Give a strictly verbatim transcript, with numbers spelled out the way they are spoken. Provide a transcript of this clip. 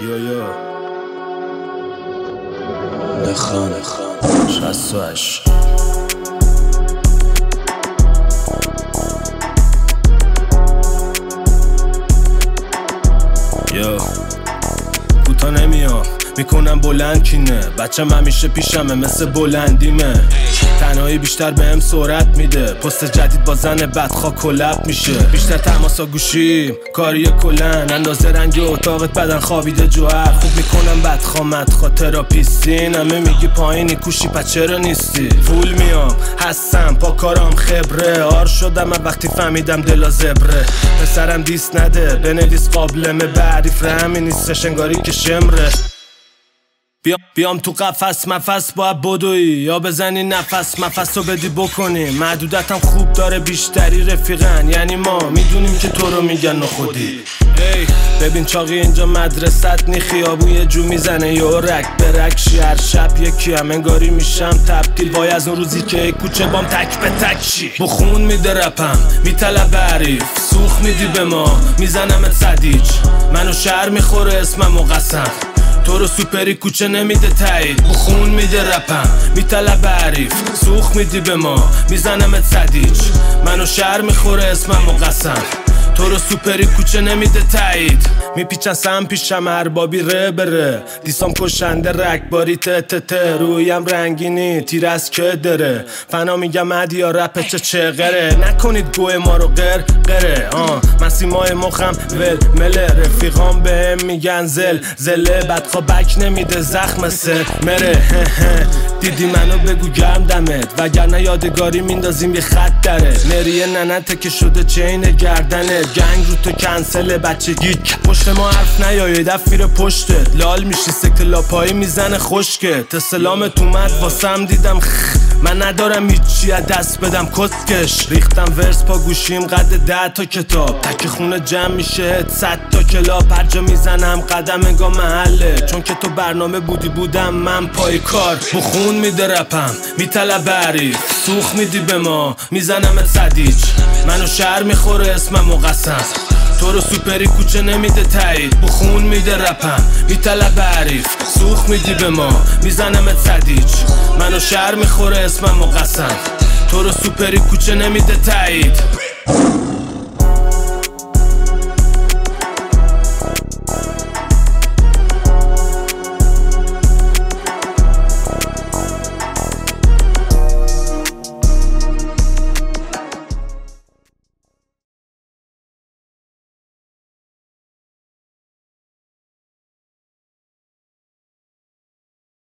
یو یو نخان نخان شست و هشت یو کوتا نمیام میکنم بلند کینه بچم همیشه پیشمه مثل بلندیمه تنهایی بیشتر بهم سرعت میده پست جدید با زن بدخوا کلپ میشه بیشتر تماسا گوشیم کاری کلن اندازه رنگ اتاقت بدن خوابیده جوهر خوب میکنم بدخوا مدخوا تراپیستین همه میگی پایینی کوشی پس چرا نیستی فول میام هستم پا کارام خبره آر شدم من وقتی فهمیدم دلا زبره پسرم دیست نده بنویس قابلمه بعریف رهمی نیستش انگاری که شمره بیام, بیام تو قفس مفس باید بدوی یا بزنی نفس مفس رو بدی بکنی محدودتم خوب داره بیشتری رفیقن یعنی ما میدونیم که تو رو میگن نخودی ای ببین چاقی اینجا مدرست نی خیابون یه جو میزنه یه رک برکشی هر شب یکی هم انگاری میشم تبدیل وای از اون روزی که کوچه بام تک به تک شی بخون میده رپم میطلب عریف سوخ میدی به ما میزنم صدیج منو شهر میخوره اسمم و قسم تو رو سوپری کوچه نمیده تایید بخون میده رپم میطلب عریف سوخ میدی به ما میزنم صدیج منو شهر میخوره اسمم و قسم تو رو سوپری کوچه نمیده تایید میپیچن سم پیشم اربابی ره بره دیسام کشنده رکباری ته ته ته رویم رنگینی تیر از که داره فنا میگم ادیا رپ چه چغره نکنید گوه ما رو قر قره آه من سیمای مخم ول مله رفیقام بهم میگن زل زله بدخوا بک نمیده زخم سه مره دیدی منو بگو گرم دمت وگرنه یادگاری میندازیم یه خط داره نریه ننته که شده چین گردنه گنگ رو تو کنسله بچه گیک پشت ما حرف نیایه دفیر پشتت لال میشی سکلا پایی میزنه خشکه تسلامت اومد واسم دیدم خ من ندارم هیچی از دست بدم کسکش ریختم ورس پا گوشیم قد ده تا کتاب تک خونه جمع میشه صد تا کلاب هر جا میزنم قدم انگاه محله چون که تو برنامه بودی بودم من پای کار بخون میده رپم میطلب عریف سوخ میدی به ما میزنم صدیج منو شهر میخوره اسمم و قسم تو رو سوپری کوچه نمیده تایید بخون میده رپم میطلب عریف سوخ میدی به ما میزنم صدیج منو شهر میخوره اسمم و قسم تو رو سوپری کوچه نمیده تایید